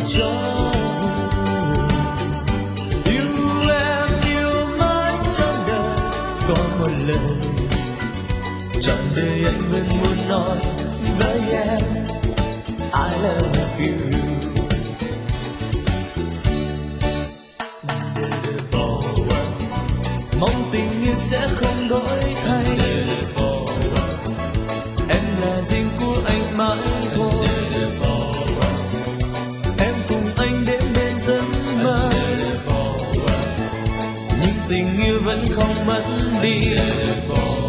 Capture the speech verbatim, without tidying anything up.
cho yêu em yêu mãi trong đời. Có một lời trọn đời anh vẫn muốn nói với em, I love you. Mong tình yêu sẽ không đổi thay, em là riêng của anh mãi thôi. Em cùng anh đến bên giấc mơ, nhưng tình yêu vẫn không mất đi.